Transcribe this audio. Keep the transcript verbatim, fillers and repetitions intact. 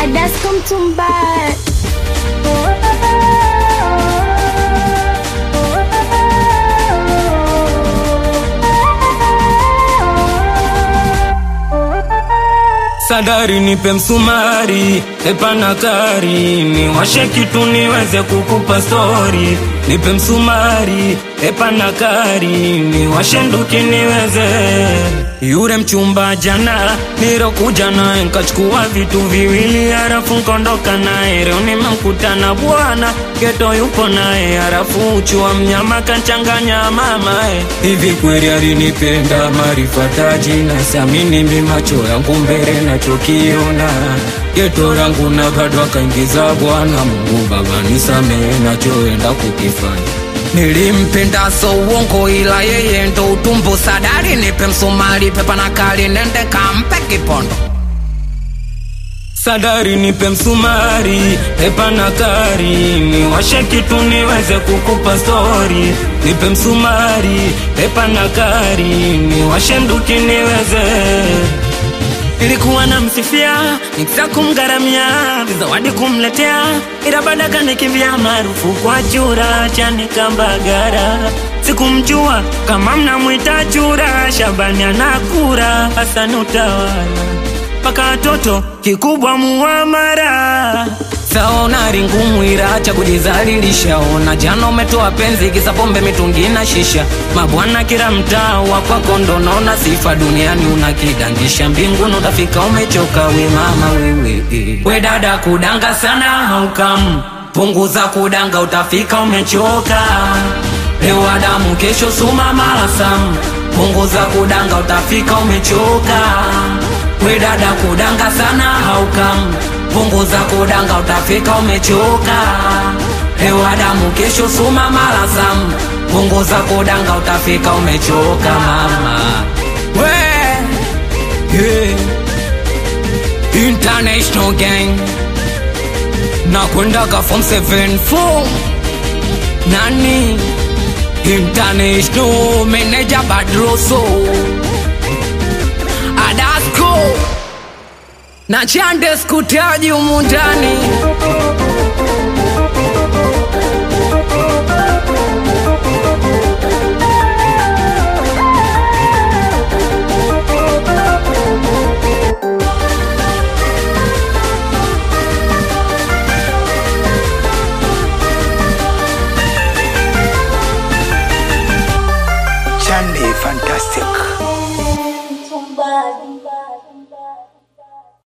Adasko Mtumbaya. Sadari nipe msumari, epa na kari, niwashe kitu niweze kukupa story. Nipe msumari, epa na kari, niwashe nduki niweze. Yure mchumba jana, nirokuja nae, nkachukua vitu viwili, harafu nkondoka nae. Leo nimemkuta na bwana, geto yupo nae, harafu uchua mnyama kanchanganya mamae. Hivi kweli alinipenda marifataji, na siamini mimi macho yangu mbele nachokiona. Geto rangu na bado akaingiza bwana. Mungu baba nisamehe nachoenda kukifanya. Nilimpenda so uongo ila yeye ndo utumbo. Sadari nipe msumari, pepa na kali, nende kampe kipondo. Sadari nipe msumari, pepa na kari, niwashe kitu niweze kukupa story. Nipe msumari, pepa na kari, niwashe nduki niweze. Ilikuwa na msifia, nikisa kumgaramia, vizawadi kumletea, ila baada kanikimbia maarufu kwa chura, chani kambagara. Sikumjua kama mnamuita chura, Shabani anakura, Hassan utawala, paka toto kikubwa muamara. Saona ringumu ira cha kujizalilisha. Ona jana umetoa penzi kisa pombe mitungi na shisha. Mabwana kila mtaa wako kondo naona sifa. Duniani unakidandisha, mbinguni utafika umechoka we mama wewe. We dada kudanga sana haukam, punguza kudanga utafika umechoka. Leo Adamu kesho Suma Malasam, punguza kudanga utafika umechoka. We dada kudanga sana haukam, punguza kudanga utafika umechoka. Leo Adamu kesho Suma Malasam, punguza kudanga utafika umechoka mama. We yeah. International gang na kwendaka form seven four. Nani International manager Badroso, Adasko na Chande skutaji umundani.